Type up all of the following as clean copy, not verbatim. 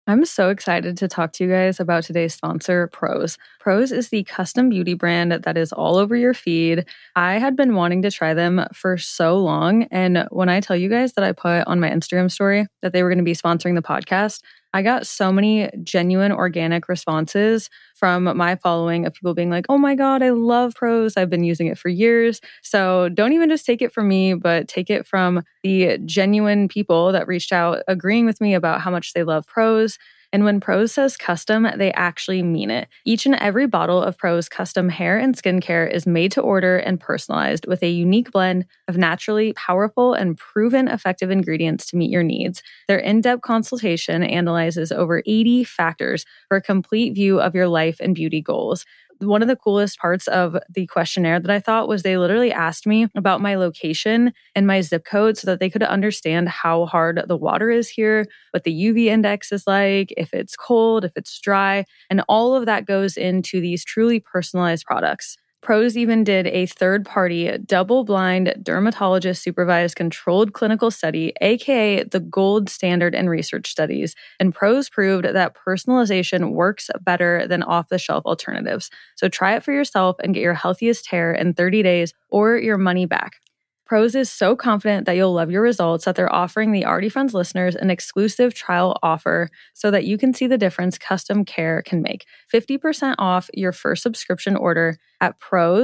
I'm so excited to talk to you guys about today's sponsor, Prose. Prose is the custom beauty brand that is all over your feed. I had been wanting to try them for so long. And when I tell you guys that I put on my Instagram story that they were going to be sponsoring the podcast, I got so many genuine organic responses from my following of people being like, oh my God, I love Prose. I've been using it for years. So don't even just take it from me, but take it from the genuine people that reached out agreeing with me about how much they love Prose. And when Prose says custom, they actually mean it. Each and every bottle of Prose custom hair and skincare is made to order and personalized with a unique blend of naturally powerful and proven effective ingredients to meet your needs. Their in-depth consultation analyzes over 80 factors for a complete view of your life and beauty goals. One of the coolest parts of the questionnaire that I thought was they literally asked me about my location and my zip code so that they could understand how hard the water is here, what the UV index is like, if it's cold, if it's dry, and all of that goes into these truly personalized products. Prose even did a third-party, double-blind, dermatologist-supervised controlled clinical study, aka the gold standard in research studies, and Prose proved that personalization works better than off-the-shelf alternatives. So try it for yourself and get your healthiest hair in 30 days or your money back. Prose is so confident that you'll love your results that they're offering the Already Friends listeners an exclusive trial offer so that you can see the difference custom care can make. 50% off your first subscription order at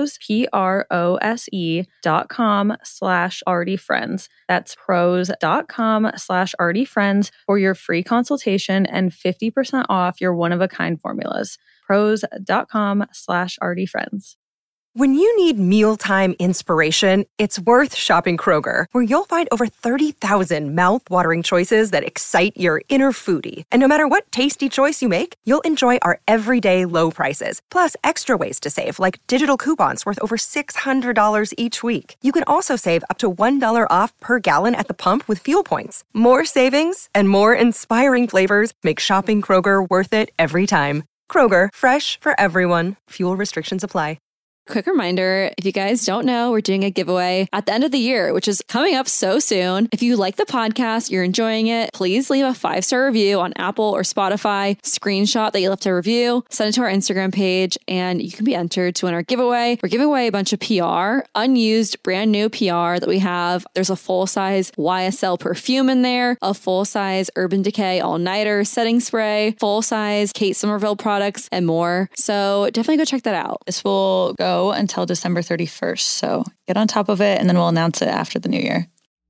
prose.com/alreadyfriends. That's prose.com/alreadyfriends for your free consultation and 50% off your one-of-a-kind formulas. prose.com/alreadyfriends. When you need mealtime inspiration, it's worth shopping Kroger, where you'll find over 30,000 mouth-watering choices that excite your inner foodie. And no matter what tasty choice you make, you'll enjoy our everyday low prices, plus extra ways to save, like digital coupons worth over $600 each week. You can also save up to $1 off per gallon at the pump with fuel points. More savings and more inspiring flavors make shopping Kroger worth it every time. Kroger, fresh for everyone. Fuel restrictions apply. Quick reminder, if you guys don't know, we're doing a giveaway at the end of the year, which is coming up so soon. If you like the podcast, you're enjoying it, please leave a 5-star review on Apple or Spotify, screenshot that you left a review, send it to our Instagram page, and you can be entered to win our giveaway. We're giving away a bunch of PR, unused, brand new PR that we have. There's a full-size YSL perfume in there, a full-size Urban Decay all-nighter setting spray, full-size Kate Somerville products, and more. So definitely go check that out. This will go until December 31st. So get on top of it and then we'll announce it after the new year.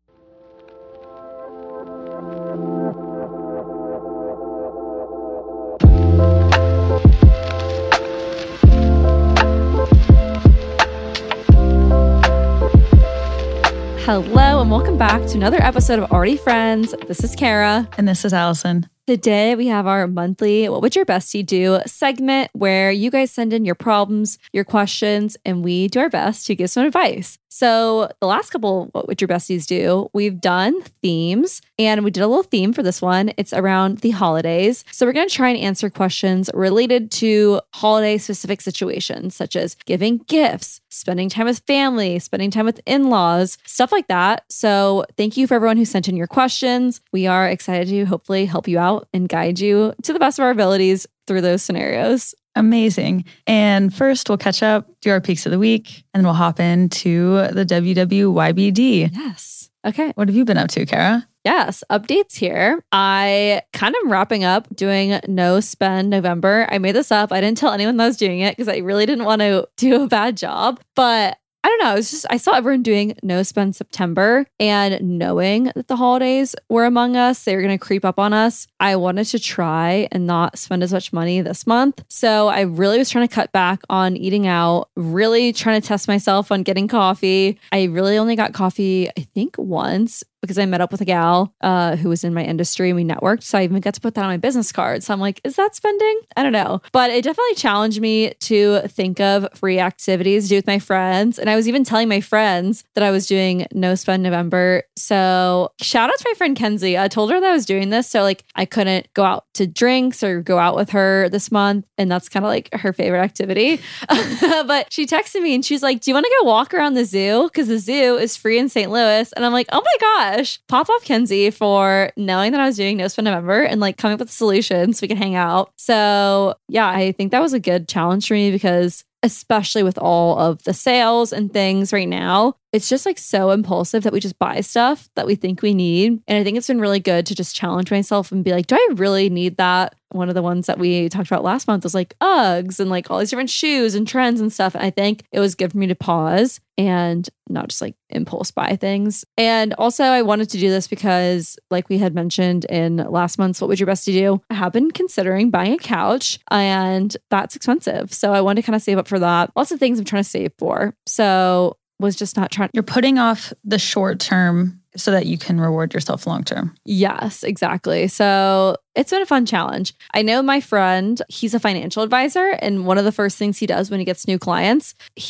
Hello and welcome back to another episode of Already Friends. This is Kara. And this is Allison. Today, we have our monthly What Would Your Bestie Do segment where you guys send in your problems, your questions, and we do our best to give some advice. So the last couple What Would Your Besties Do, we've done themes, and we did a little theme for this one. It's around the holidays. So we're going to try and answer questions related to holiday-specific situations, such as giving gifts, spending time with family, spending time with in-laws, stuff like that. So thank you for everyone who sent in your questions. We are excited to hopefully help you out and guide you to the best of our abilities through those scenarios. Amazing. And first, we'll catch up, do our peaks of the week, and then we'll hop into the WWYBD. Yes. Okay. What have you been up to, Kara? Yes, updates here. I kind of wrapping up doing No Spend November. I made this up. I didn't tell anyone that I was doing it because I really didn't want to do a bad job. But I don't know. It's just, I saw everyone doing No Spend September, and knowing that the holidays were among us, they were going to creep up on us. I wanted to try and not spend as much money this month. So I really was trying to cut back on eating out, really trying to test myself on getting coffee. I really only got coffee, I think once, because I met up with a gal who was in my industry and we networked. So I even got to put that on my business card. So I'm like, is that spending? I don't know. But it definitely challenged me to think of free activities to do with my friends. And I was even telling my friends that I was doing No Spend November. So shout out to my friend Kenzie. I told her that I was doing this. So like I couldn't go out to drinks or go out with her this month. And that's kind of like her favorite activity. But she texted me and she's like, do you want to go walk around the zoo? Because the zoo is free in St. Louis. And I'm like, oh my gosh. gosh. Pop off Kenzie for knowing that I was doing No Spend November and like coming up with a solution so we can hang out. So yeah, I think that was a good challenge for me because especially with all of the sales and things right now, it's just like so impulsive that we just buy stuff that we think we need. And I think it's been really good to just challenge myself and be like, do I really need that? One of the ones that we talked about last month was like Uggs and like all these different shoes and trends and stuff. And I think it was good for me to pause and not just like impulse buy things. And also I wanted to do this because like we had mentioned in last month's What Would Your Bestie Do? I have been considering buying a couch and that's expensive. So I wanted to kind of save up for that. Lots of things I'm trying to save for. So was just not trying. You're putting off the short term so that you can reward yourself long term. Yes, exactly. So it's been a fun challenge. I know my friend, he's a financial advisor. And one of the first things he does when he gets new clients,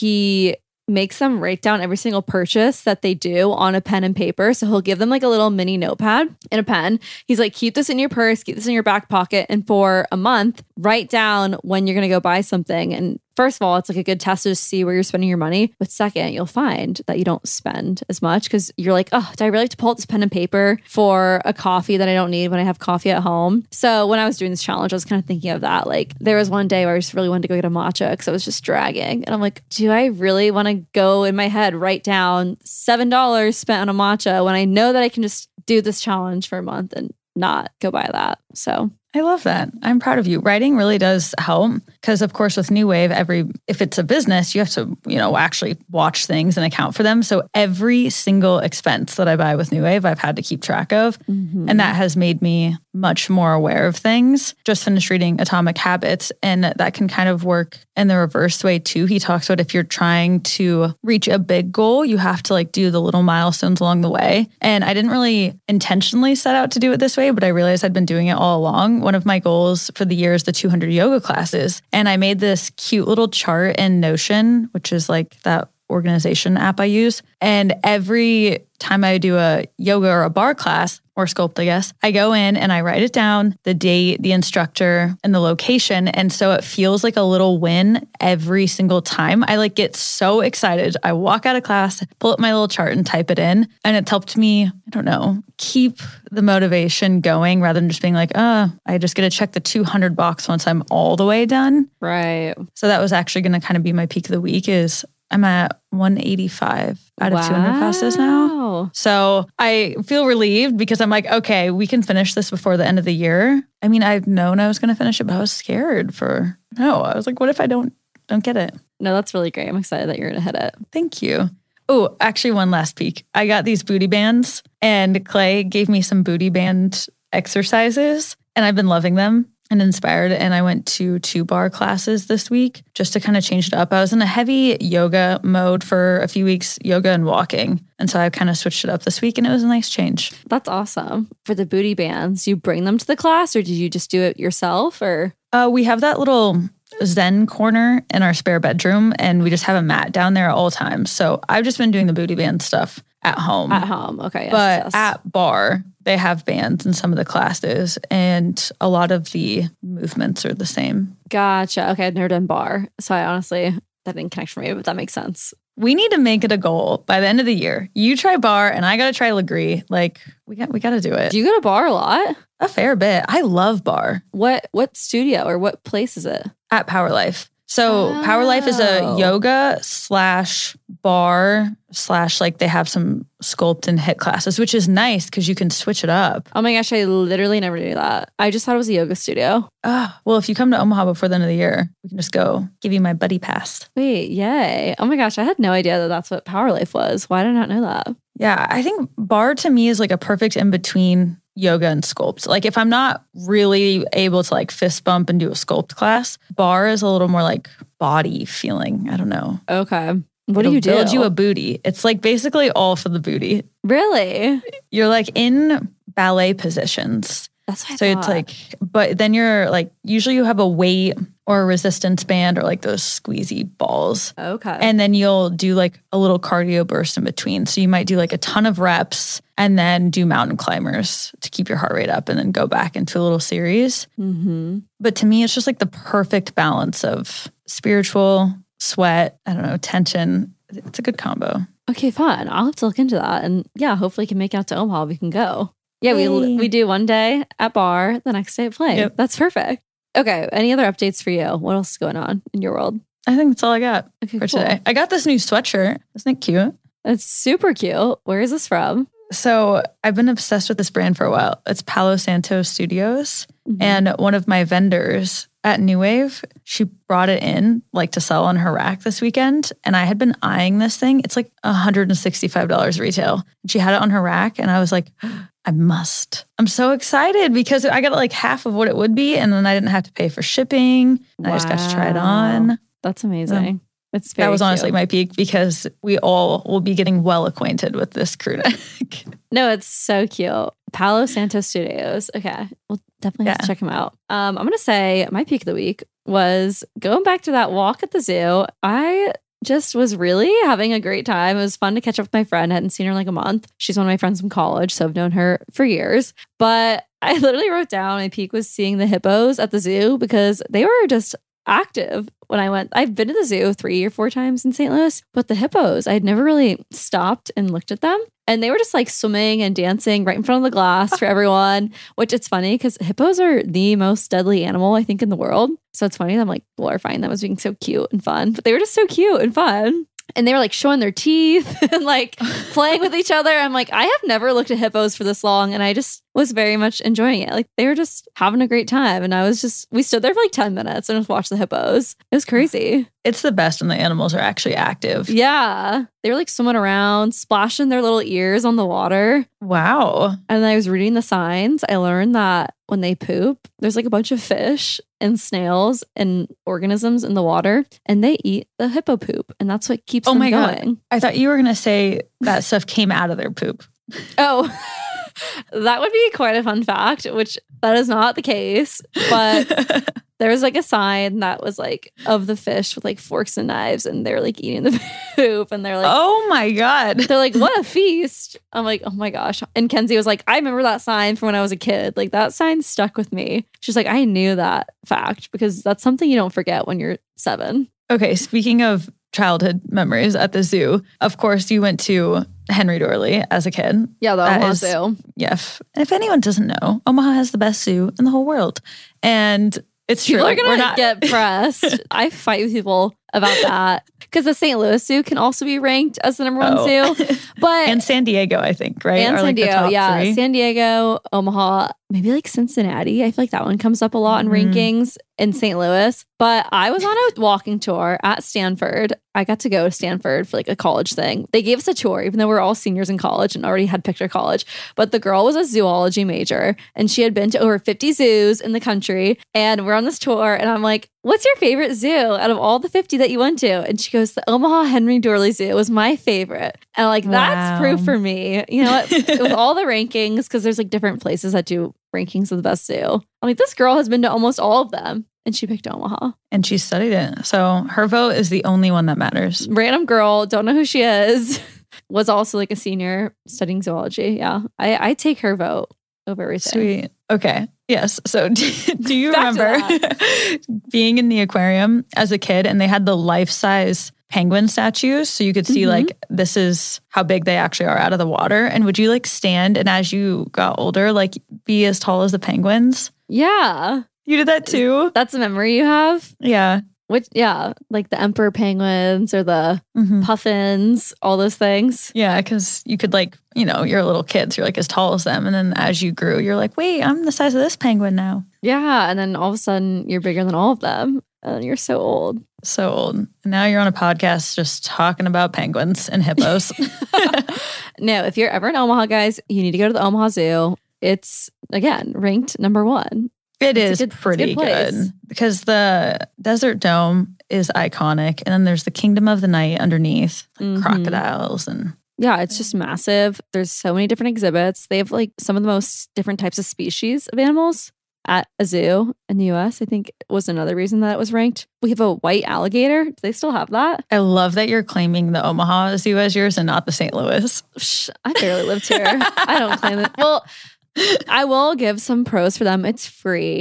he makes them write down every single purchase that they do on a pen and paper. So he'll give them like a little mini notepad and a pen. He's like, keep this in your purse, keep this in your back pocket. And for a month, write down when you're going to go buy something. And first of all, it's like a good test to see where you're spending your money. But second, you'll find that you don't spend as much because you're like, oh, do I really have to pull out this pen and paper for a coffee that I don't need when I have coffee at home? So when I was doing this challenge, I was kind of thinking of that. Like there was one day where I just really wanted to go get a matcha because I was just dragging. And I'm like, do I really want to go in my head, write down $7 spent on a matcha when I know that I can just do this challenge for a month and not go buy that? So I love that. I'm proud of you. Writing really does help because, of course, with New Wave, if it's a business, you have to, actually watch things and account for them. So every single expense that I buy with New Wave, I've had to keep track of. Mm-hmm. And that has made me much more aware of things. Just finished reading Atomic Habits, and that can kind of work in the reverse way too. He talks about if you're trying to reach a big goal, you have to like do the little milestones along the way. And I didn't really intentionally set out to do it this way, but I realized I'd been doing it all along. One of my goals for the year is the 200 yoga classes. And I made this cute little chart in Notion, which is like that organization app I use. And every time I do a yoga or a bar class, or Sculpt, I guess, I go in and I write it down, the date, the instructor, and the location. And so it feels like a little win every single time. I like get so excited. I walk out of class, pull up my little chart and type it in. And it's helped me, keep the motivation going rather than just being like, I just get to check the 200 box once I'm all the way done. Right. So that was actually going to kind of be my peak of the week is I'm at 185 out of 200 classes now. So I feel relieved because I'm like, okay, we can finish this before the end of the year. I mean, I've known I was going to finish it, but I was scared I was like, what if I don't get it? No, that's really great. I'm excited that you're going to hit it. Thank you. Oh, actually one last peek. I got these booty bands and Clay gave me some booty band exercises and I've been loving them. And inspired. And I went to 2 bar classes this week just to kind of change it up. I was in a heavy yoga mode for a few weeks, yoga and walking. And so I kind of switched it up this week and it was a nice change. That's awesome. For the booty bands, you bring them to the class or did you just do it yourself or? We have that little Zen corner in our spare bedroom and we just have a mat down there at all times. So I've just been doing the booty band stuff at home. At home. Okay. Yes, but at bar, they have bands in some of the classes and a lot of the movements are the same. Gotcha. Okay. I've never done bar. So that didn't connect for me, but that makes sense. We need to make it a goal by the end of the year. You try bar and I got to try Legree. Like we got to do it. Do you go to bar a lot? A fair bit. I love bar. What studio or what place is it? At Power Life. So Power Life is a yoga / bar / like they have some Sculpt and HIIT classes, which is nice because you can switch it up. Oh my gosh, I literally never knew that. I just thought it was a yoga studio. Well, if you come to Omaha before the end of the year, we can just go give you my buddy pass. Wait, yay. Oh my gosh, I had no idea that that's what Power Life was. Why did I not know that? Yeah, I think bar to me is like a perfect in between yoga and Sculpt. Like if I'm not really able to like fist bump and do a Sculpt class, bar is a little more like body feeling. I don't know. Okay. What do you do? Build you a booty. It's like basically all for the booty. Really? You're like in ballet positions. That's what I so thought. It's like, but then you're like, usually you have a weight or a resistance band or like those squeezy balls. Okay. And then you'll do like a little cardio burst in between. So you might do like a ton of reps and then do mountain climbers to keep your heart rate up and then go back into a little series. Mm-hmm. But to me, it's just like the perfect balance of spiritual, sweat, tension. It's a good combo. Okay, fun. I'll have to look into that. And yeah, hopefully can make it out to Omaha. We can go. Yeah, Yay. we do one day at bar, the next day at play. Yep. That's perfect. Okay, any other updates for you? What else is going on in your world? I think that's all I got Okay, for cool. today. I got this new sweatshirt. Isn't it cute? It's super cute. Where is this from? So I've been obsessed with this brand for a while. It's Palo Santo Studios. Mhm. And one of my vendors at New Wave, she brought it in like to sell on her rack this weekend. And I had been eyeing this thing. It's like $165 retail. She had it on her rack and I was like, I must. I'm so excited because I got like half of what it would be. And then I didn't have to pay for shipping. And I just got to try it Wow. on. That's amazing. It's very That was honestly cute. my peak because we all will be getting well acquainted with this crew neck. No, it's so cute. Palo Santo Studios. Okay. We'll definitely have to Yeah. check them out. I'm going to say my peak of the week was going back to that walk at the zoo. I just was really having a great time. It was fun to catch up with my friend. I hadn't seen her in like a month. She's one of my friends from college, so I've known her for years. But I literally wrote down my peak was seeing the hippos at the zoo because they were just active when I went. I've been to the zoo 3 or 4 times in St. Louis, but the hippos, I had never really stopped and looked at them. And they were just like swimming and dancing right in front of the glass for everyone, which it's funny because hippos are the most deadly animal, I think, in the world. So it's funny that I'm like glorifying them as being so cute and fun, but they were just so cute and fun. And they were like showing their teeth and like playing with each other. I'm like, I have never looked at hippos for this long. And I just was very much enjoying it. Like they were just having a great time. And we stood there for like 10 minutes and just watched the hippos. It was crazy. It's the best when the animals are actually active. Yeah. They were like swimming around, splashing their little ears on the water. Wow. And then I was reading the signs. I learned that when they poop, there's like a bunch of fish and snails and organisms in the water, and they eat the hippo poop. And that's what keeps them my going. God. I thought you were going to say that stuff came out of their poop. Oh, that would be quite a fun fact, which that is not the case. But there was like a sign that was like of the fish with like forks and knives, and they're like eating the poop, and they're like, Oh my God. they're like, what a feast. I'm like, oh my gosh. And Kenzie was like, I remember that sign from when I was a kid. Like that sign stuck with me. She's like, I knew that fact because that's something you don't forget when you're 7. Okay, speaking of childhood memories at the zoo, of course you went to Henry Dorley as a kid. Yeah, the That Omaha is- Zoo. Yeah. If anyone doesn't know, Omaha has the best zoo in the whole world. And it's true. People are We're going to not- get pressed. I fight with people about that because the St. Louis Zoo can also be ranked as the number 1 Oh. zoo. But and San Diego, I think, right? and Are San like the Diego, top yeah. 3. San Diego, Omaha, maybe like Cincinnati. I feel like that one comes up a lot in rankings in St. Louis. But I was on a walking tour at Stanford. I got to go to Stanford for like a college thing. They gave us a tour, even though we were all seniors in college and already had picked our college. But the girl was a zoology major and she had been to over 50 zoos in the country. And we're on this tour and I'm like, what's your favorite zoo out of all the 50 that you went to? And she goes, the Omaha Henry Dorley Zoo was my favorite. And I'm like, that's Wow. proof for me. You know what? With all the rankings, because there's like different places that do rankings of the best zoo. I'm like, this girl has been to almost all of them. And she picked Omaha. And she studied it. So her vote is the only one that matters. Random girl, don't know who she is, was also like a senior studying zoology. Yeah. I take her vote over everything. Sweet. Okay. Yes. So do you Back to remember being in the aquarium as a kid and they had the life-size penguin statues? So you could see like, this is how big they actually are out of the water. And would you like stand and as you got older, like be as tall as the penguins? Yeah. You did that too? That's a memory you have? Yeah. Which, yeah, like the emperor penguins or the Mhm. puffins, all those things. Yeah, because you could like, you're a little kid, so you're like as tall as them. And then as you grew, you're like, wait, I'm the size of this penguin now. Yeah. And then all of a sudden you're bigger than all of them. And you're so old. So old. And now you're on a podcast just talking about penguins and hippos. No, if you're ever in Omaha, guys, you need to go to the Omaha Zoo. It's, again, ranked number 1. It It's is a good pretty place. good because the Desert Dome is iconic. And then there's the Kingdom of the Night underneath, like Mhm. crocodiles and Yeah, it's just massive. There's so many different exhibits. They have like some of the most different types of species of animals at a zoo in the US. I think was another reason that it was ranked. We have a white alligator. Do they still have that? I love that you're claiming the Omaha Zoo as yours and not the St. Louis. Shh, I barely lived here. I don't claim it. Well, I will give some pros for them. It's free.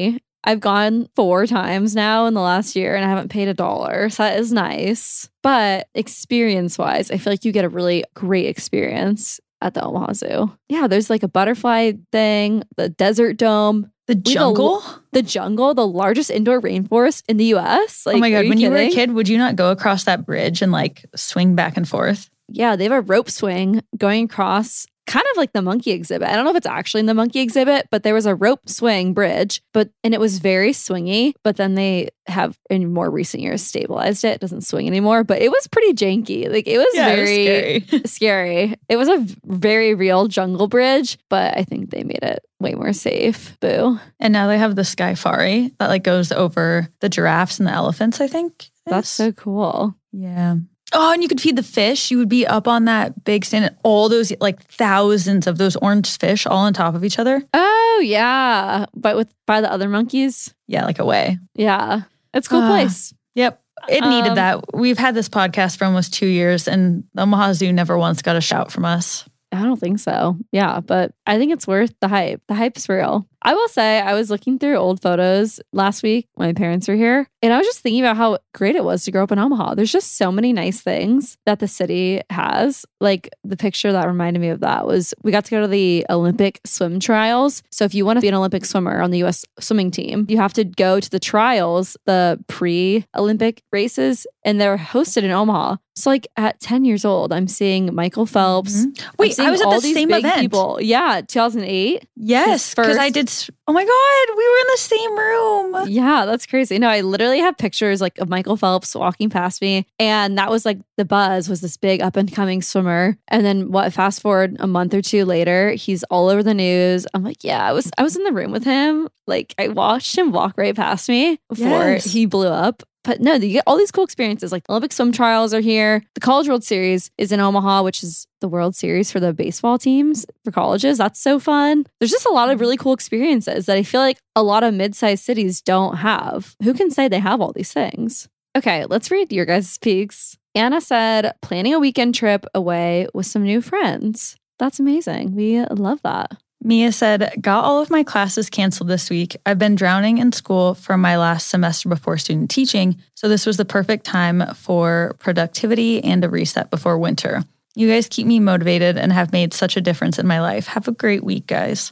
I've gone 4 times now in the last year and I haven't paid $1. So that is nice. But experience-wise, I feel like you get a really great experience at the Omaha Zoo. Yeah, there's like a butterfly thing, the desert dome. The jungle? The jungle, the largest indoor rainforest in the US. Like, oh my God, when you were a kidding? kid, would you not go across that bridge and like swing back and forth? Yeah, they have a rope swing going across kind of like the monkey exhibit. I don't know if it's actually in the monkey exhibit, but there was a rope swing bridge, and it was very swingy, but then they have in more recent years stabilized it. It doesn't swing anymore, but it was pretty janky. Like it was very it was scary. It was a very real jungle bridge, but I think they made it way more safe. Boo. And now they have the Skyfari that like goes over the giraffes and the elephants, I think. That's so cool. Yeah. Oh, and you could feed the fish. You would be up on that big stand and all those like thousands of those orange fish all on top of each other. Oh yeah. But by the other monkeys. Yeah, like away. Yeah. It's a cool place. Yep. It needed that. We've had this podcast for almost 2 years and the Omaha Zoo never once got a shout from us. I don't think so. Yeah, but I think it's worth the hype. The hype's real. I will say I was looking through old photos last week when my parents were here, and I was just thinking about how great it was to grow up in Omaha. There's just so many nice things that the city has. Like the picture that reminded me of that was we got to go to the Olympic swim trials. So if you want to be an Olympic swimmer on the U.S. swimming team, you have to go to the trials, the pre-Olympic races, and they're hosted in Omaha. So like at 10 years old, I'm seeing Michael Phelps. Wait, I was at the same event. People. Yeah, 2008. Yes, because I did. Oh my God, we were in the same room. Yeah, that's crazy. No, I literally have pictures like of Michael Phelps walking past me. And that was like the buzz, was this big up and coming swimmer. And then fast forward a month or two later, he's all over the news. I'm like, yeah, I was in the room with him. Like I watched him walk right past me before he blew up. But no, you get all these cool experiences. Like Olympic swim trials are here. The College World Series is in Omaha, which is the World Series for the baseball teams for colleges. That's so fun. There's just a lot of really cool experiences that I feel like a lot of mid-sized cities don't have. Who can say they have all these things? Okay, let's read your guys' peaks. Anna said, planning a weekend trip away with some new friends. That's amazing. We love that. Mia said, got all of my classes canceled this week. I've been drowning in school for my last semester before student teaching, so this was the perfect time for productivity and a reset before winter. You guys keep me motivated and have made such a difference in my life. Have a great week, guys.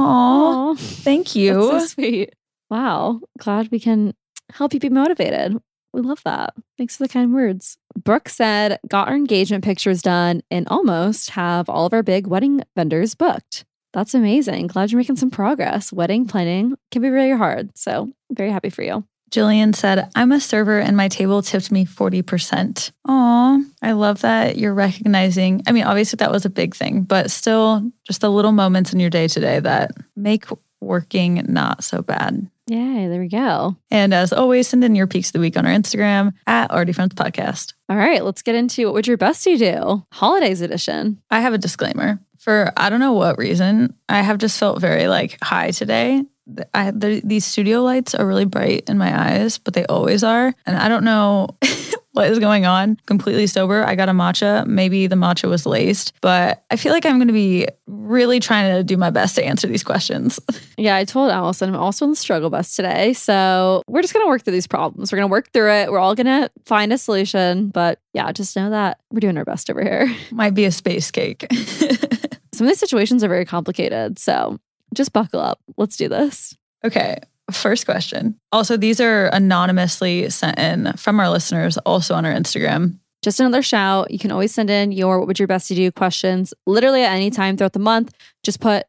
Aww, thank you. That's so sweet. Wow. Glad we can help you be motivated. We love that. Thanks for the kind words. Brooke said, got our engagement pictures done and almost have all of our big wedding vendors booked. That's amazing. Glad you're making some progress. Wedding planning can be really hard. So I'm very happy for you. Jillian said, I'm a server and my table tipped me 40%. Aw, I love that you're recognizing. I mean, obviously that was a big thing, but still just the little moments in your day today that make working not so bad. Yay, there we go. And as always, send in your peaks of the week on our Instagram at Already Friends Podcast. All right, let's get into what would your bestie do? Holidays edition. I have a disclaimer. For I don't know what reason, I have just felt very like high today. These studio lights are really bright in my eyes, but they always are. And I don't know what is going on. Completely sober. I got a matcha. Maybe the matcha was laced, but I feel like I'm going to be really trying to do my best to answer these questions. Yeah, I told Allison I'm also on the struggle bus today. So we're just going to work through these problems. We're going to work through it. We're all going to find a solution. But yeah, just know that we're doing our best over here. Might be a space cake. Some of these situations are very complicated. So just buckle up. Let's do this. Okay. First question. Also, these are anonymously sent in from our listeners, also on our Instagram. Just another shout. You can always send in your what would your bestie do questions literally at any time throughout the month. Just put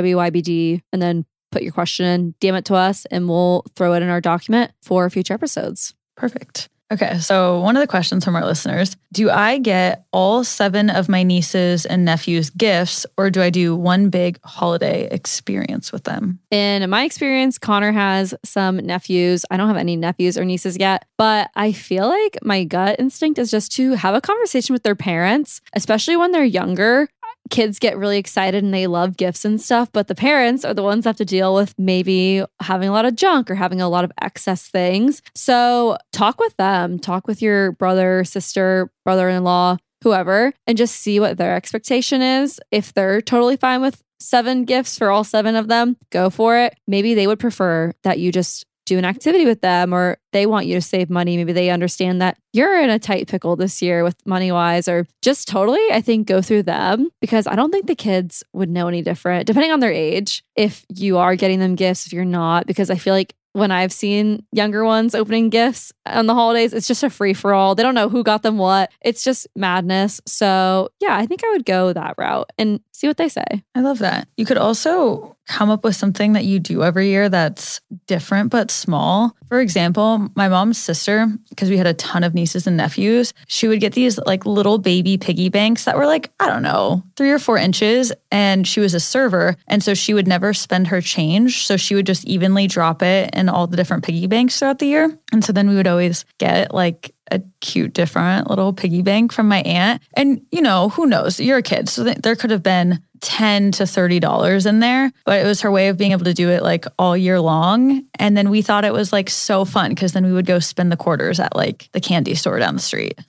WWYBD and then put your question in, DM it to us, and we'll throw it in our document for future episodes. Perfect. Okay, so one of the questions from our listeners, do I get all 7 of my nieces and nephews gifts, or do I do one big holiday experience with them? In my experience, Connor has some nephews. I don't have any nephews or nieces yet, but I feel like my gut instinct is just to have a conversation with their parents, especially when they're younger. Kids get really excited and they love gifts and stuff, but the parents are the ones that have to deal with maybe having a lot of junk or having a lot of excess things. So talk with them, talk with your brother, sister, brother-in-law, whoever, and just see what their expectation is. If they're totally fine with 7 gifts for all 7 of them, go for it. Maybe they would prefer that you just do an activity with them, or they want you to save money. Maybe they understand that you're in a tight pickle this year with money wise, or just totally, I think, go through them, because I don't think the kids would know any different, depending on their age, if you are getting them gifts, if you're not, because I feel like when I've seen younger ones opening gifts on the holidays, it's just a free for all. They don't know who got them what. It's just madness. So yeah, I think I would go that route and see what they say. I love that. You could also come up with something that you do every year that's different but small. For example, my mom's sister, because we had a ton of nieces and nephews, she would get these like little baby piggy banks that were like, I don't know, 3 or 4 inches. And she was a server. And so she would never spend her change. So she would just evenly drop it in all the different piggy banks throughout the year. And so then we would always get like a cute, different little piggy bank from my aunt. And, you know, who knows? You're a kid. So there could have been $10 to $30 in there, but it was her way of being able to do it like all year long. And then we thought it was like so fun because then we would go spend the quarters at like the candy store down the street.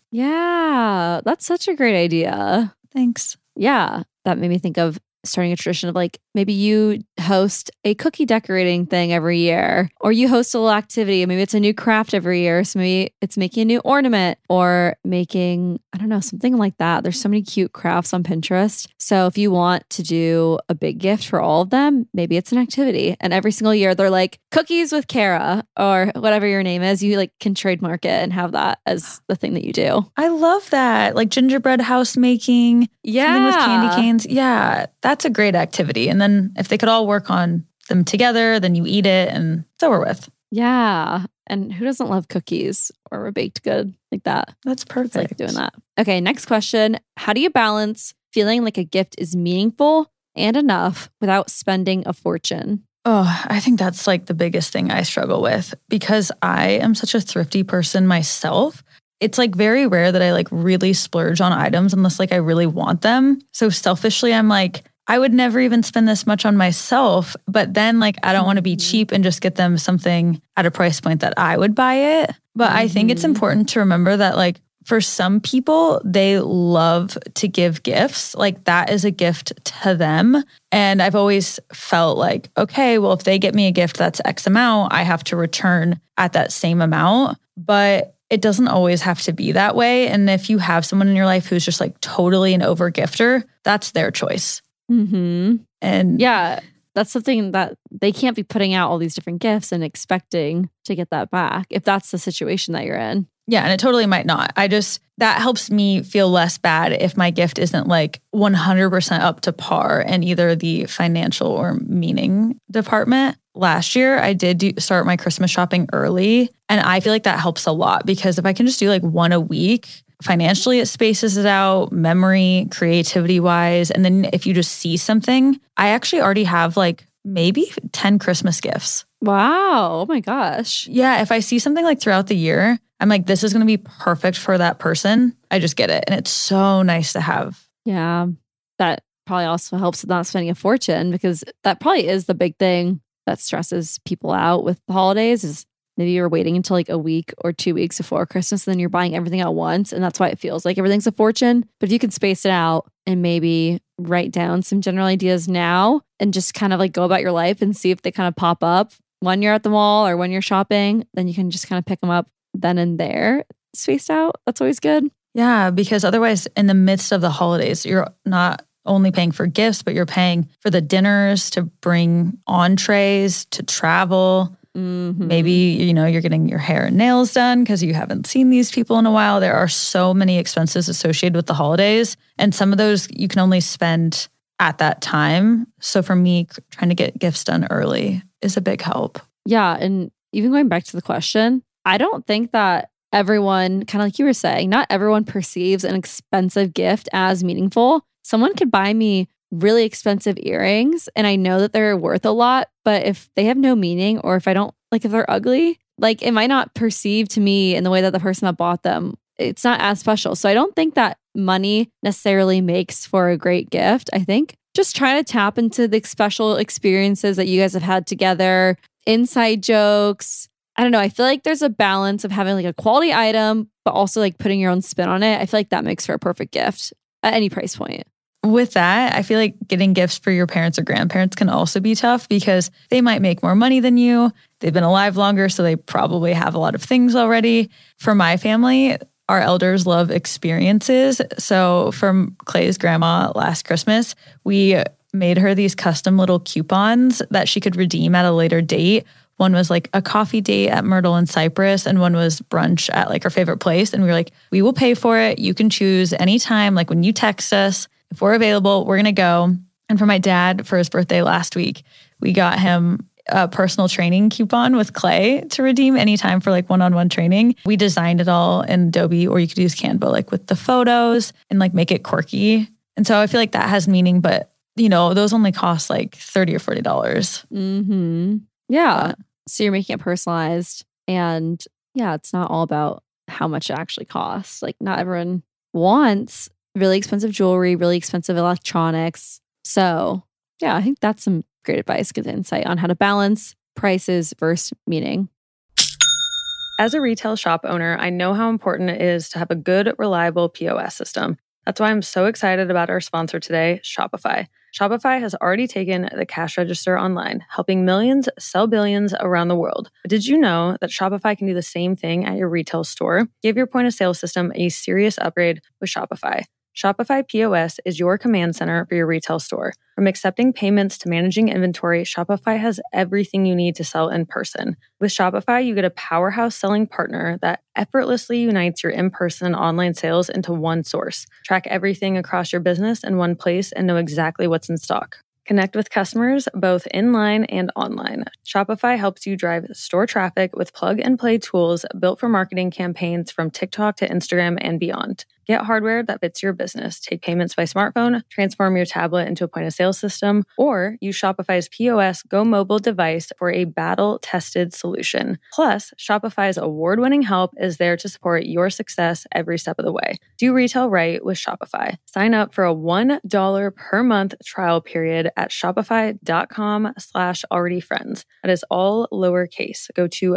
Yeah, that's such a great idea. Thanks. Yeah, that made me think of starting a tradition of like, maybe you host a cookie decorating thing every year, or you host a little activity. Maybe it's a new craft every year. So maybe it's making a new ornament or making, I don't know, something like that. There's so many cute crafts on Pinterest. So if you want to do a big gift for all of them, maybe it's an activity. And every single year they're like cookies with Kara or whatever your name is. You like can trademark it and have that as the thing that you do. I love that. Like gingerbread house making. Yeah. Something with candy canes. Yeah, that's a great activity. And then if they could all work on them together, then you eat it and it's over with. Yeah. And who doesn't love cookies or a baked good like that? That's perfect. It's like doing that. Okay, next question. How do you balance feeling like a gift is meaningful and enough without spending a fortune? Oh, I think that's like the biggest thing I struggle with because I am such a thrifty person myself. It's like very rare that I like really splurge on items unless like I really want them. So selfishly, I'm like, I would never even spend this much on myself. But then like, I don't want to be cheap and just get them something at a price point that I would buy it. But I think it's important to remember that like for some people, they love to give gifts. Like that is a gift to them. And I've always felt like, okay, well, if they get me a gift that's X amount, I have to return at that same amount. But it doesn't always have to be that way. And if you have someone in your life who's just like totally an over gifter, that's their choice. Mm-hmm. And yeah, that's something that they can't be putting out all these different gifts and expecting to get that back if that's the situation that you're in. Yeah, and it totally might not. That helps me feel less bad if my gift isn't like 100% up to par in either the financial or meaning department. Last year, I did start my Christmas shopping early, and I feel like that helps a lot because if I can just do like one a week, financially it spaces it out, memory, creativity wise. And then if you just see something, I actually already have like maybe 10 Christmas gifts. Wow. Oh my gosh. Yeah, if I see something like throughout the year, I'm like, this is going to be perfect for that person. I just get it. And it's so nice to have. Yeah. That probably also helps with not spending a fortune because that probably is the big thing that stresses people out with the holidays is maybe you're waiting until like a week or 2 weeks before Christmas and then you're buying everything at once. And that's why it feels like everything's a fortune. But if you can space it out and maybe write down some general ideas now and just kind of like go about your life and see if they kind of pop up when you're at the mall or when you're shopping, then you can just kind of pick them up then and there, spaced out. That's always good. Yeah, because otherwise in the midst of the holidays, you're not only paying for gifts, but you're paying for the dinners, to bring entrees, to travel. Mm-hmm. Maybe, you're getting your hair and nails done because you haven't seen these people in a while. There are so many expenses associated with the holidays. And some of those you can only spend at that time. So for me, trying to get gifts done early is a big help. Yeah. And even going back to the question, I don't think that everyone, kind of like you were saying, not everyone perceives an expensive gift as meaningful. Someone could buy me really expensive earrings and I know that they're worth a lot, but if they have no meaning or if I don't like, if they're ugly, like it might not perceive to me in the way that the person that bought them, it's not as special. So I don't think that money necessarily makes for a great gift. I think just trying to tap into the special experiences that you guys have had together, inside jokes. I don't know. I feel like there's a balance of having like a quality item, but also like putting your own spin on it. I feel like that makes for a perfect gift at any price point. with that, I feel like getting gifts for your parents or grandparents can also be tough because they might make more money than you. They've been alive longer, so they probably have a lot of things already. For my family, our elders love experiences. So from Clay's grandma last Christmas, we made her these custom little coupons that she could redeem at a later date. One was like a coffee date at Myrtle and Cypress, and one was brunch at like her favorite place. And we were like, we will pay for it. You can choose anytime. Like when you text us, if we're available, we're going to go. And for my dad, for his birthday last week, we got him a personal training coupon with Clay to redeem anytime for like one-on-one training. We designed it all in Adobe, or you could use Canva, like with the photos and like make it quirky. And so I feel like that has meaning, but you know, those only cost like $30 or $40. Mm-hmm. Yeah. So you're making it personalized. And yeah, it's not all about how much it actually costs. Like not everyone wants really expensive jewelry, really expensive electronics. So yeah, I think that's some great advice, good insight on how to balance prices versus meaning. As a retail shop owner, I know how important it is to have a good, reliable POS system. That's why I'm so excited about our sponsor today, Shopify. Shopify has already taken the cash register online, helping millions sell billions around the world. But did you know that Shopify can do the same thing at your retail store? Give your point of sale system a serious upgrade with Shopify. Shopify POS is your command center for your retail store. From accepting payments to managing inventory, Shopify has everything you need to sell in person. With Shopify, you get a powerhouse selling partner that effortlessly unites your in-person and online sales into one source. Track everything across your business in one place and know exactly what's in stock. Connect with customers both in-line and online. Shopify helps you drive store traffic with plug-and-play tools built for marketing campaigns from TikTok to Instagram and beyond. Get hardware that fits your business. Take payments by smartphone, transform your tablet into a point-of-sale system, or use Shopify's POS Go mobile device for a battle-tested solution. Plus, Shopify's award-winning help is there to support your success every step of the way. Do retail right with Shopify. Sign up for a $1 per month trial period at shopify.com/alreadyfriends. That is all lowercase. Go to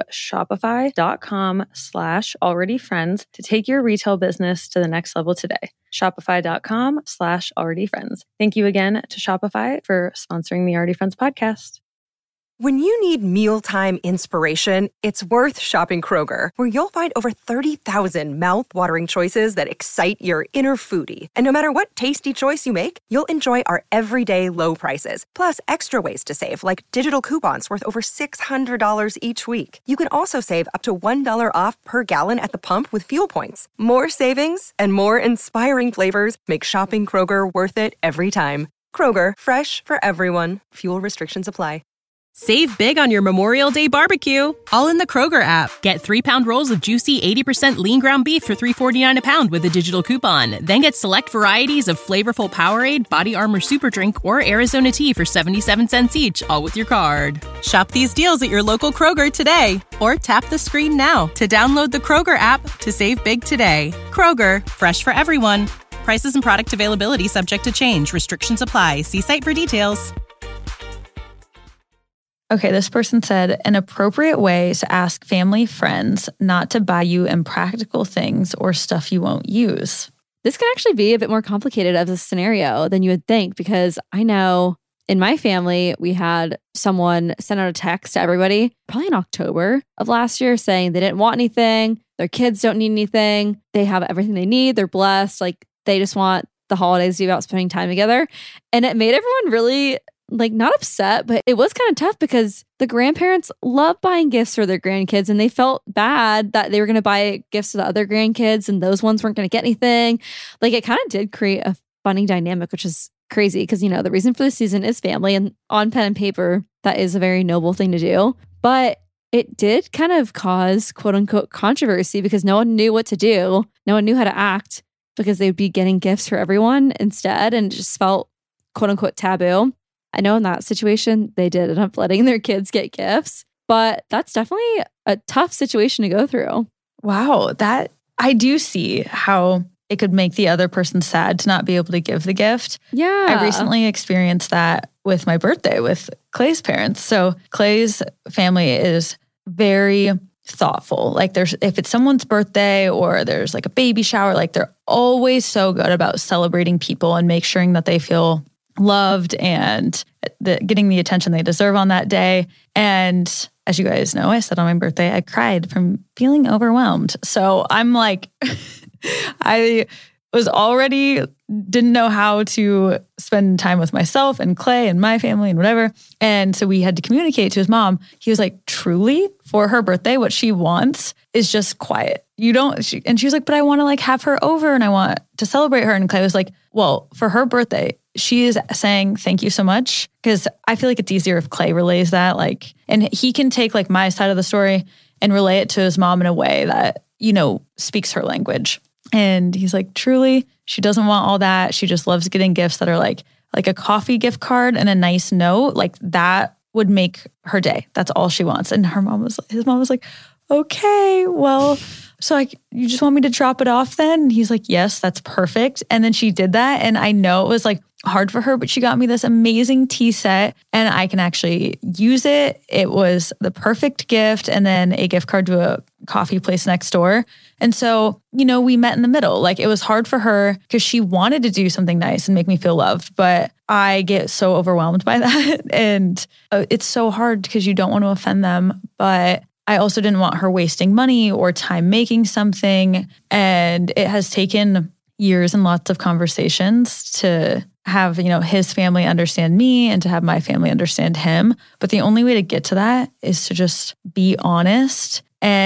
shopify.com/alreadyfriends to take your retail business to the next level today. Shopify.com/alreadyfriends. Thank you again to Shopify for sponsoring the Already Friends podcast. When you need mealtime inspiration, it's worth shopping Kroger, where you'll find over 30,000 mouth-watering choices that excite your inner foodie. And no matter what tasty choice you make, you'll enjoy our everyday low prices, plus extra ways to save, like digital coupons worth over $600 each week. You can also save up to $1 off per gallon at the pump with fuel points. More savings and more inspiring flavors make shopping Kroger worth it every time. Kroger, fresh for everyone. Fuel restrictions apply. Save big on your Memorial Day barbecue, all in the Kroger app. Get 3-pound rolls of juicy 80% lean ground beef for $3.49 a pound with a digital coupon. Then get select varieties of flavorful Powerade, Body Armor Super Drink, or Arizona tea for 77 cents each, all with your card. Shop these deals at your local Kroger today, or tap the screen now to download the Kroger app to save big today. Kroger, fresh for everyone. Prices and product availability subject to change. Restrictions apply. See site for details. Okay, this person said, an appropriate way to ask family friends not to buy you impractical things or stuff you won't use. This can actually be a bit more complicated of a scenario than you would think, because I know in my family, we had someone send out a text to everybody, probably in October of last year, saying they didn't want anything, their kids don't need anything, they have everything they need, they're blessed, like they just want the holidays to be about spending time together. And it made everyone really not upset, but it was kind of tough because the grandparents love buying gifts for their grandkids, and they felt bad that they were going to buy gifts to the other grandkids and those ones weren't going to get anything. Like it kind of did create a funny dynamic, which is crazy because, you know, the reason for the season is family, and on pen and paper, that is a very noble thing to do. But it did kind of cause quote unquote controversy because no one knew what to do. No one knew how to act because they'd be getting gifts for everyone instead, and it just felt quote unquote taboo. I know in that situation, they did end up letting their kids get gifts, but that's definitely a tough situation to go through. Wow, that I do see how it could make the other person sad to not be able to give the gift. Yeah. I recently experienced that with my birthday with Clay's parents. So Clay's family is very thoughtful. Like if it's someone's birthday or there's like a baby shower, like they're always so good about celebrating people and make sure that they feel loved and getting the attention they deserve on that day. And as you guys know, I said on my birthday, I cried from feeling overwhelmed. So I'm like, I was already didn't know how to spend time with myself and Clay and my family and whatever. And so we had to communicate to his mom. He was like, truly, for her birthday, what she wants is just quiet. And she was like, but I want to like have her over and I want to celebrate her. And Clay was like, well, for her birthday, she is saying thank you so much, because I feel like it's easier if Clay relays that, like, and he can take like my side of the story and relay it to his mom in a way that, speaks her language. And he's like, truly, she doesn't want all that. She just loves getting gifts that are like a coffee gift card and a nice note. Like that would make her day. That's all she wants. And his mom was like, okay, well, so you just want me to drop it off then? And he's like, yes, that's perfect. And then she did that. And I know it was like hard for her, but she got me this amazing tea set and I can actually use it. It was the perfect gift. And then a gift card to a coffee place next door. And so, we met in the middle. Like it was hard for her because she wanted to do something nice and make me feel loved, but I get so overwhelmed by that. And it's so hard because you don't want to offend them. But I also didn't want her wasting money or time making something. And it has taken years and lots of conversations to have, his family understand me and to have my family understand him. But the only way to get to that is to just be honest.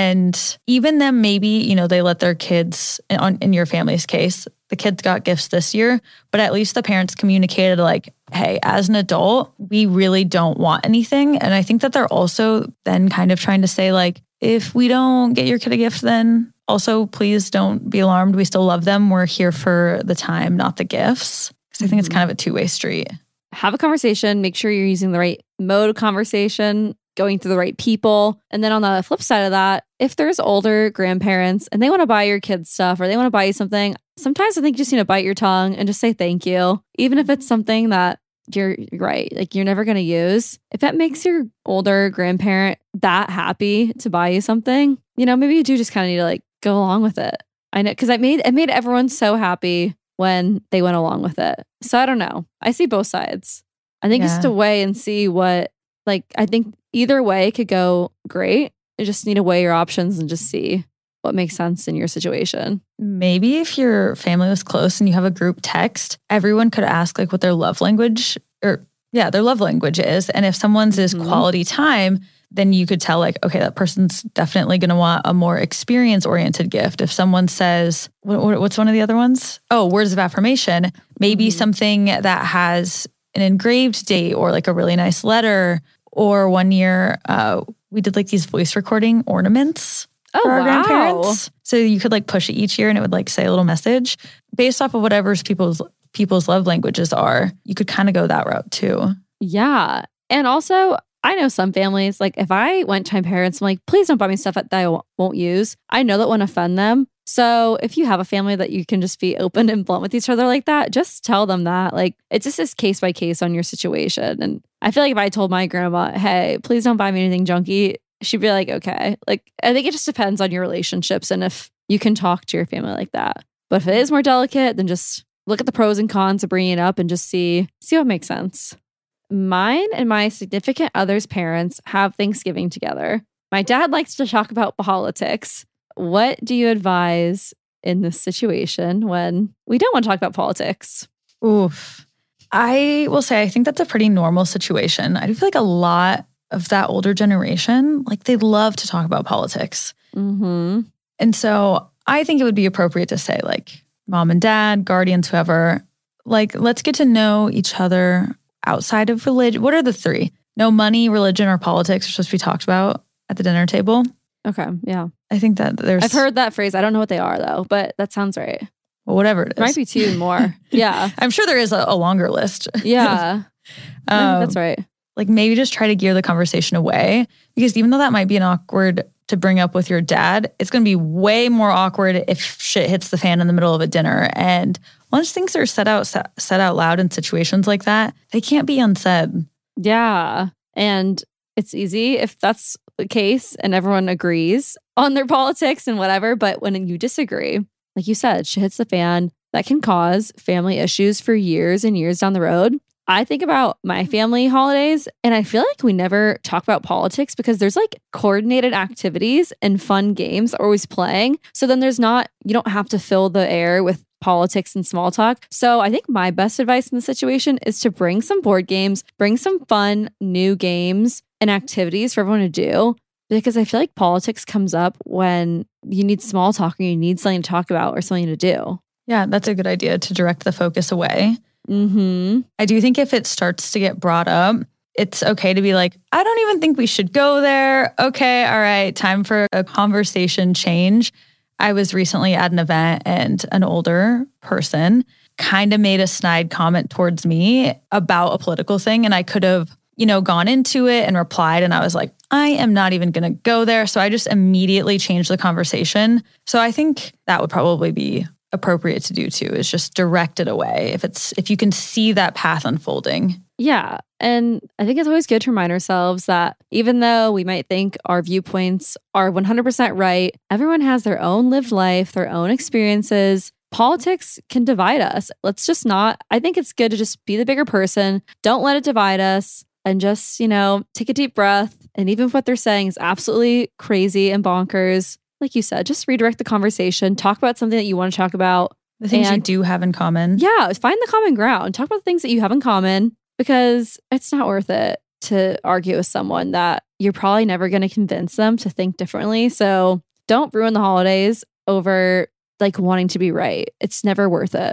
And even them, maybe, they let their kids, in your family's case, the kids got gifts this year, but at least the parents communicated like, hey, as an adult, we really don't want anything. And I think that they're also then kind of trying to say like, if we don't get your kid a gift, then also please don't be alarmed. We still love them. We're here for the time, not the gifts. Because I think it's kind of a two-way street. Have a conversation. Make sure you're using the right mode of conversation, going through the right people. And then on the flip side of that, if there's older grandparents and they want to buy your kids stuff or they want to buy you something, sometimes I think you just need to bite your tongue and just say thank you. Even if it's something that you're right, like you're never going to use. If that makes your older grandparent that happy to buy you something, maybe you do just kind of need to like go along with it. I know, because it made everyone so happy when they went along with it. So I don't know. I see both sides. I think just to weigh and see what, I think either way could go great. You just need to weigh your options and just see what makes sense in your situation. Maybe if your family was close and you have a group text, everyone could ask like what their love language their love language is. And if someone's is quality time, then you could tell like, okay, that person's definitely going to want a more experience-oriented gift. If someone says, what's one of the other ones? Oh, words of affirmation. Maybe something that has an engraved date or like a really nice letter. Or one year, we did like these voice recording ornaments for our grandparents. So you could like push it each year and it would like say a little message. Based off of whatever people's love languages are, you could kind of go that route too. Yeah. And also, I know some families, like if I went to my parents, I'm like, please don't buy me stuff that I won't use. I know that won't offend them. So if you have a family that you can just be open and blunt with each other like that, just tell them that. Like it just is case by case on your situation. And I feel like if I told my grandma, hey, please don't buy me anything junky, she'd be like, okay. Like I think it just depends on your relationships and if you can talk to your family like that. But if it is more delicate, then just look at the pros and cons of bringing it up and just see what makes sense. Mine and my significant other's parents have Thanksgiving together. My dad likes to talk about politics. What do you advise in this situation when we don't want to talk about politics? Oof. I will say, I think that's a pretty normal situation. I do feel like a lot of that older generation, like they love to talk about politics. Mm-hmm. And so I think it would be appropriate to say like mom and dad, guardians, whoever, like let's get to know each other outside of religion. What are the three? No money, religion, or politics are supposed to be talked about at the dinner table. Okay, yeah. I think that I've heard that phrase. I don't know what they are though, but that sounds right. Well, whatever it is. There might be two more. Yeah. I'm sure there is a longer list. Yeah. That's right. Like maybe just try to gear the conversation away, because even though that might be an awkward to bring up with your dad, it's going to be way more awkward if shit hits the fan in the middle of a dinner. And once things are said out loud in situations like that, they can't be unsaid. Yeah. And it's easy if that's case and everyone agrees on their politics and whatever. But when you disagree, like you said, shit hits the fan, that can cause family issues for years and years down the road. I think about my family holidays and I feel like we never talk about politics because there's like coordinated activities and fun games that we're always playing. So then you don't have to fill the air with politics and small talk. So I think my best advice in the situation is to bring some board games, bring some fun new games and activities for everyone to do. Because I feel like politics comes up when you need small talk or you need something to talk about or something to do. Yeah, that's a good idea to direct the focus away. I do think if it starts to get brought up, it's okay to be like, I don't even think we should go there. Okay, all right, time for a conversation change. I was recently at an event and an older person kind of made a snide comment towards me about a political thing. And I could have, gone into it and replied. And I was like, I am not even going to go there. So I just immediately changed the conversation. So I think that would probably be appropriate to do too, is just direct it away if you can see that path unfolding. Yeah. And I think it's always good to remind ourselves that even though we might think our viewpoints are 100% right, everyone has their own lived life, their own experiences. Politics can divide us. Let's just not, I think it's good to just be the bigger person. Don't let it divide us and just, take a deep breath. And even if what they're saying is absolutely crazy and bonkers, like you said, just redirect the conversation, talk about something that you want to talk about. The things you do have in common. Yeah, find the common ground. Talk about the things that you have in common because it's not worth it to argue with someone that you're probably never going to convince them to think differently. So don't ruin the holidays over like wanting to be right. It's never worth it.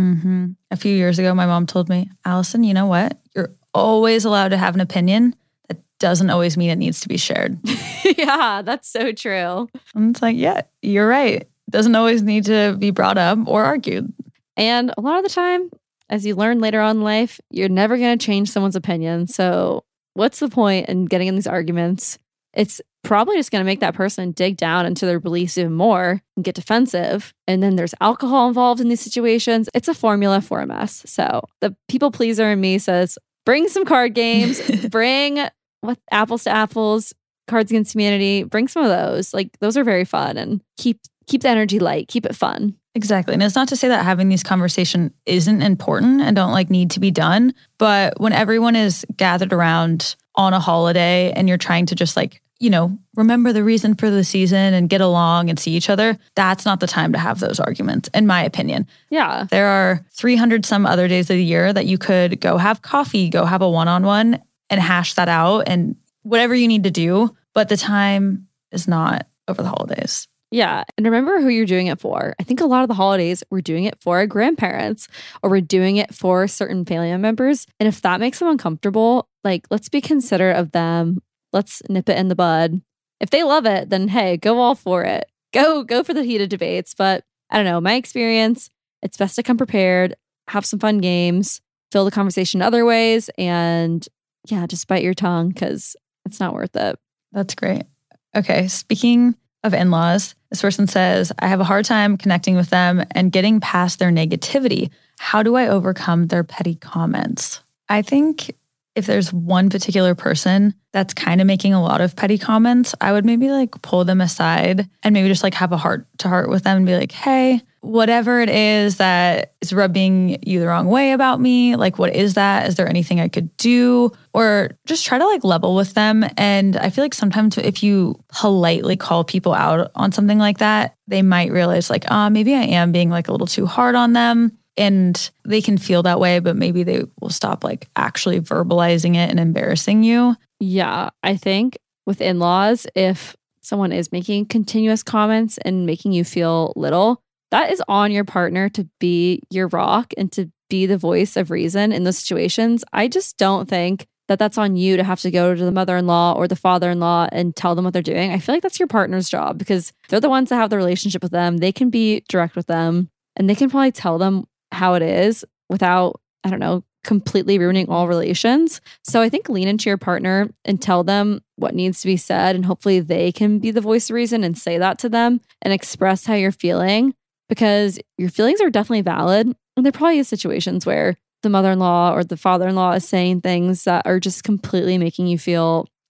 A few years ago, my mom told me, Allison, you know what? You're always allowed to have an opinion. Doesn't always mean it needs to be shared. Yeah, that's so true. And it's like, yeah, you're right. Doesn't always need to be brought up or argued. And a lot of the time, as you learn later on in life, you're never going to change someone's opinion. So what's the point in getting in these arguments? It's probably just going to make that person dig down into their beliefs even more and get defensive. And then there's alcohol involved in these situations. It's a formula for a mess. So the people pleaser in me says, bring some card games, bring apples to apples, Cards Against Humanity, bring some of those. Like those are very fun and keep the energy light, keep it fun. Exactly. And it's not to say that having these conversations isn't important and don't need to be done. But when everyone is gathered around on a holiday and you're trying to just remember the reason for the season and get along and see each other, that's not the time to have those arguments, in my opinion. Yeah. There are 300 some other days of the year that you could go have coffee, go have a one-on-one and hash that out and whatever you need to do. But the time is not over the holidays. Yeah. And remember who you're doing it for. I think a lot of the holidays, we're doing it for our grandparents or we're doing it for certain family members. And if that makes them uncomfortable, let's be considerate of them. Let's nip it in the bud. If they love it, then hey, go all for it. Go for the heated debates. But I don't know, my experience, it's best to come prepared, have some fun games, fill the conversation other ways, and yeah, just bite your tongue because it's not worth it. That's great. Okay, speaking of in-laws, this person says, I have a hard time connecting with them and getting past their negativity. How do I overcome their petty comments? I think if there's one particular person that's kind of making a lot of petty comments, I would maybe pull them aside and maybe just have a heart-to-heart with them and be like, hey, whatever it is that is rubbing you the wrong way about me, what is that? Is there anything I could do? Or just try to level with them. And I feel like sometimes if you politely call people out on something like that, they might realize maybe I am being a little too hard on them. And they can feel that way, but maybe they will stop actually verbalizing it and embarrassing you. Yeah, I think with in-laws, if someone is making continuous comments and making you feel little, that is on your partner to be your rock and to be the voice of reason in those situations. I just don't think that that's on you to have to go to the mother-in-law or the father-in-law and tell them what they're doing. I feel like that's your partner's job because they're the ones that have the relationship with them. They can be direct with them and they can probably tell them how it is without, completely ruining all relations. So I think lean into your partner and tell them what needs to be said. And hopefully they can be the voice of reason and say that to them and express how you're feeling because your feelings are definitely valid. And there probably is situations where the mother-in-law or the father-in-law is saying things that are just completely making you feel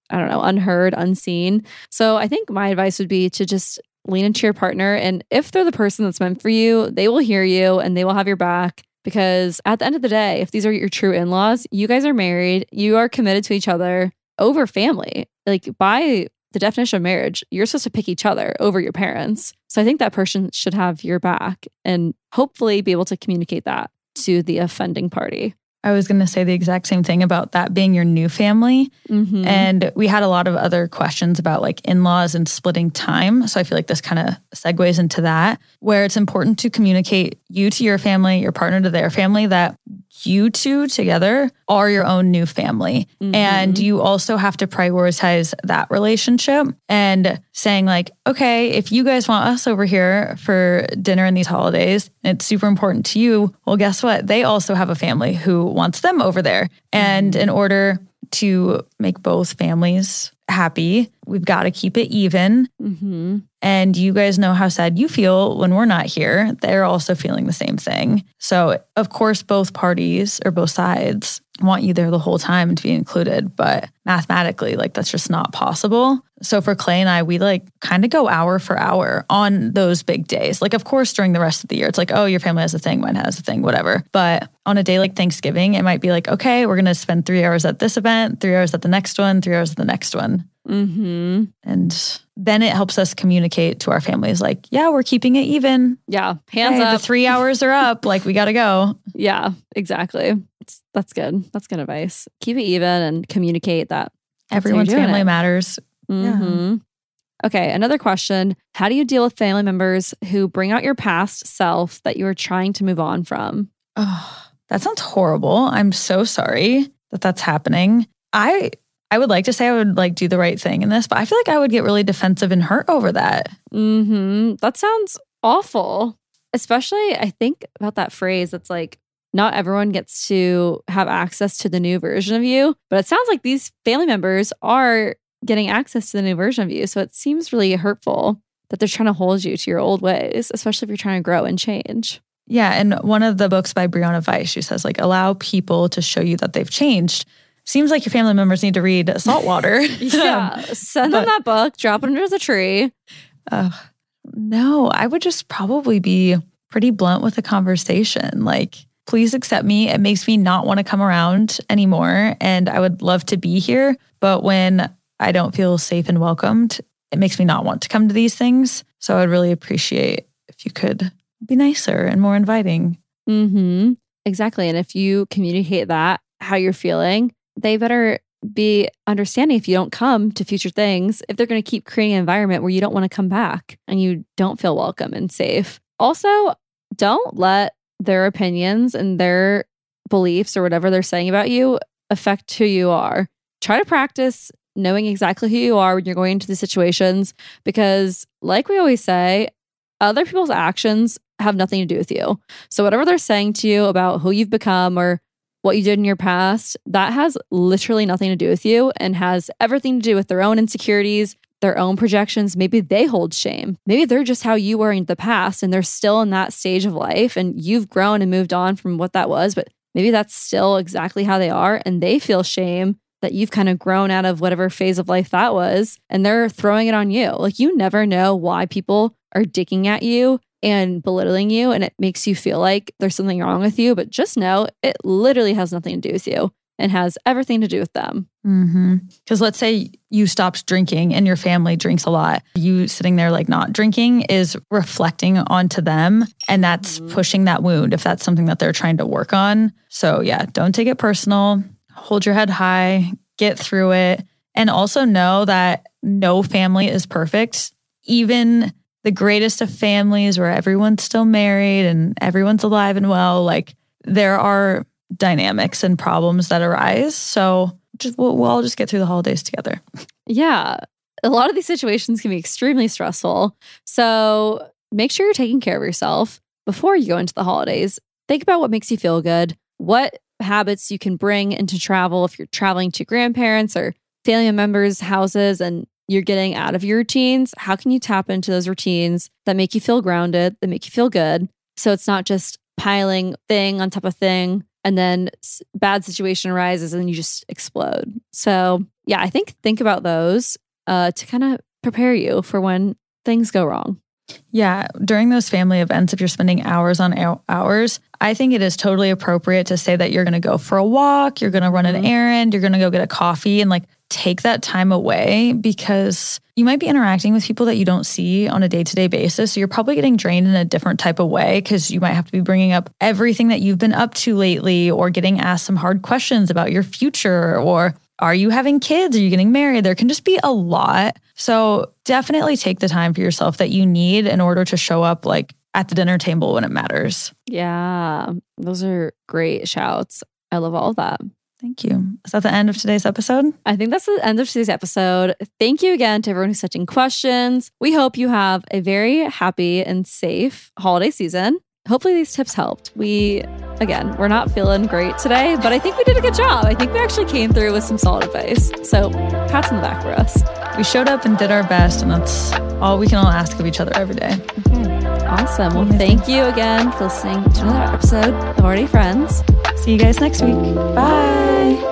I don't know, unheard, unseen. So I think my advice would be to just lean into your partner. And if they're the person that's meant for you, they will hear you and they will have your back. Because at the end of the day, if these are your true in-laws, you guys are married, you are committed to each other over family. Like by the definition of marriage, you're supposed to pick each other over your parents. So I think that person should have your back and hopefully be able to communicate that to the offending party. I was going to say the exact same thing about that being your new family. Mm-hmm. And we had a lot of other questions about like in-laws and splitting time. So I feel like this kind of segues into that, where it's important to communicate you to your family, your partner to their family, that you two together are your own new family. Mm-hmm. And you also have to prioritize that relationship and saying like, okay, if you guys want us over here for dinner in these holidays, and it's super important to you, well, guess what? They also have a family who wants them over there. And in order to make both families happy, we've got to keep it even. Mm-hmm. And you guys know how sad you feel when we're not here. They're also feeling the same thing. So, of course, both parties or both sides want you there the whole time and to be included. But mathematically, like that's just not possible. So for Clay and I, we like kind of go hour for hour on those big days. Like, of course, during the rest of the year, it's like, oh, your family has a thing, mine has a thing, whatever. But on a day like Thanksgiving, it might be like, okay, we're going to spend 3 hours at this event, 3 hours at the next one, 3 hours at the next one. Mm-hmm. And then it helps us communicate to our families like, yeah, we're keeping it even. Yeah. Hands up. The 3 hours are up. Like, we got to go. Yeah, exactly. That's good. That's good advice. Keep it even and communicate that. Everyone's family matters. Mm-hmm. Yeah. Okay, another question. How do you deal with family members who bring out your past self that you are trying to move on from? Oh, that sounds horrible. I'm so sorry that that's happening. I would like to say I would like do the right thing in this, but I feel like I would get really defensive and hurt over that. Mm-hmm. That sounds awful. Especially, I think about that phrase that's like, not everyone gets to have access to the new version of you, but it sounds like these family members are getting access to the new version of you. So it seems really hurtful that they're trying to hold you to your old ways, especially if you're trying to grow and change. Yeah. And one of the books by Brianna Weiss, she says like, allow people to show you that they've changed. Seems like your family members need to read Saltwater. Yeah. Send them that book, drop it under the tree. No, I would just probably be pretty blunt with the conversation. Like, please accept me. It makes me not want to come around anymore. And I would love to be here. But when I don't feel safe and welcomed, it makes me not want to come to these things. So I would really appreciate if you could be nicer and more inviting. Mm-hmm. Exactly. And if you communicate that, how you're feeling, they better be understanding if you don't come to future things, if they're going to keep creating an environment where you don't want to come back and you don't feel welcome and safe. Also, don't let their opinions and their beliefs or whatever they're saying about you affect who you are. Try to practice knowing exactly who you are when you're going into these situations, because like we always say, other people's actions have nothing to do with you. So whatever they're saying to you about who you've become or what you did in your past, that has literally nothing to do with you and has everything to do with their own insecurities, their own projections. Maybe they hold shame. Maybe they're just how you were in the past and they're still in that stage of life and you've grown and moved on from what that was, but maybe that's still exactly how they are and they feel shame that you've kind of grown out of whatever phase of life that was and they're throwing it on you. Like, you never know why people are digging at you and belittling you and it makes you feel like there's something wrong with you, but just know it literally has nothing to do with you and has everything to do with them. Because let's say you stopped drinking and your family drinks a lot. You sitting there like not drinking is reflecting onto them and that's pushing that wound if that's something that they're trying to work on. So yeah, don't take it personal. Hold your head high, get through it. And also know that no family is perfect. Even the greatest of families where everyone's still married and everyone's alive and well, like there are dynamics and problems that arise. So we'll all just get through the holidays together. Yeah. A lot of these situations can be extremely stressful. So make sure you're taking care of yourself before you go into the holidays. Think about what makes you feel good, what habits you can bring into travel if you're traveling to grandparents or family members' houses and you're getting out of your routines. How can you tap into those routines that make you feel grounded, that make you feel good? So it's not just piling thing on top of thing and then bad situation arises and you just explode. So yeah, I think about those to kind of prepare you for when things go wrong. Yeah, during those family events, if you're spending hours on hours, I think it is totally appropriate to say that you're going to go for a walk, you're going to run an errand, you're going to go get a coffee, and like take that time away, because you might be interacting with people that you don't see on a day-to-day basis. So you're probably getting drained in a different type of way, because you might have to be bringing up everything that you've been up to lately, or getting asked some hard questions about your future, or are you having kids? Are you getting married? There can just be a lot. So definitely take the time for yourself that you need in order to show up like at the dinner table when it matters. Yeah, those are great shouts. I love all of that. Thank you. Is that the end of today's episode? I think that's the end of today's episode. Thank you again to everyone who's sent in questions. We hope you have a very happy and safe holiday season. Hopefully these tips helped. We're not feeling great today, but I think we did a good job. I think we actually came through with some solid advice. So pats on the back for us. We showed up and did our best, and that's all we can all ask of each other every day. Okay. Awesome. Well, thank you again for listening to another episode of Already Friends. See you guys next week. Bye.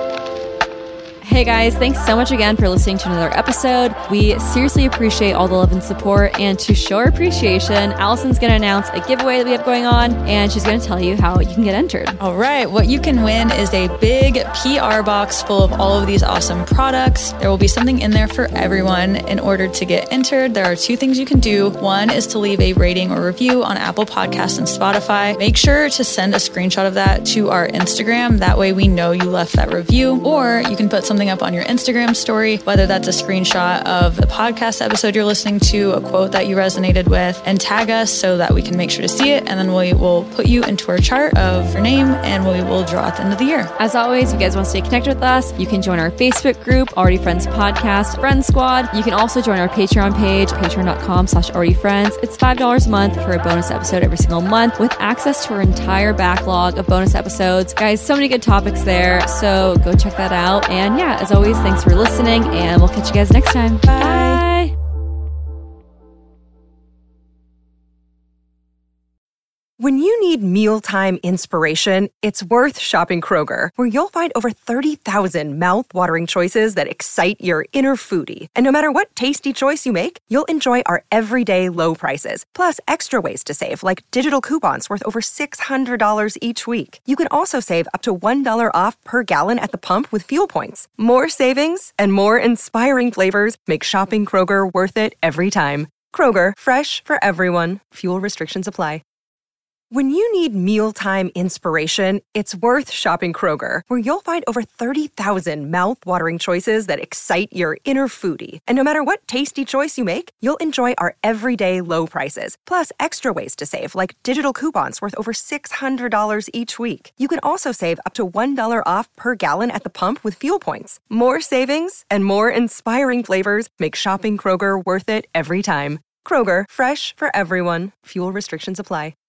Hey guys, thanks so much again for listening to another episode. We seriously appreciate all the love and support. And to show our appreciation, Allison's going to announce a giveaway that we have going on, and she's going to tell you how you can get entered. All right. What you can win is a big PR box full of all of these awesome products. There will be something in there for everyone. In order to get entered, there are two things you can do. One is to leave a rating or review on Apple Podcasts and Spotify. Make sure to send a screenshot of that to our Instagram. That way we know you left that review. Or you can put something up on your Instagram story, whether that's a screenshot of the podcast episode you're listening to, a quote that you resonated with, and tag us so that we can make sure to see it. And then we will put you into our chart of your name, and we will draw at the end of the year. As always, if you guys want to stay connected with us, you can join our Facebook group, Already Friends Podcast, Friend Squad. You can also join our Patreon page, patreon.com/alreadyfriends. It's $5 a month for a bonus episode every single month with access to our entire backlog of bonus episodes. Guys, so many good topics there. So go check that out. And yeah, as always, thanks for listening, and we'll catch you guys next time. Bye. When you need mealtime inspiration, it's worth shopping Kroger, where you'll find over 30,000 mouth-watering choices that excite your inner foodie. And no matter what tasty choice you make, you'll enjoy our everyday low prices, plus extra ways to save, like digital coupons worth over $600 each week. You can also save up to $1 off per gallon at the pump with fuel points. More savings and more inspiring flavors make shopping Kroger worth it every time. Kroger, fresh for everyone. Fuel restrictions apply. When you need mealtime inspiration, it's worth shopping Kroger, where you'll find over 30,000 mouth-watering choices that excite your inner foodie. And no matter what tasty choice you make, you'll enjoy our everyday low prices, plus extra ways to save, like digital coupons worth over $600 each week. You can also save up to $1 off per gallon at the pump with fuel points. More savings and more inspiring flavors make shopping Kroger worth it every time. Kroger, fresh for everyone. Fuel restrictions apply.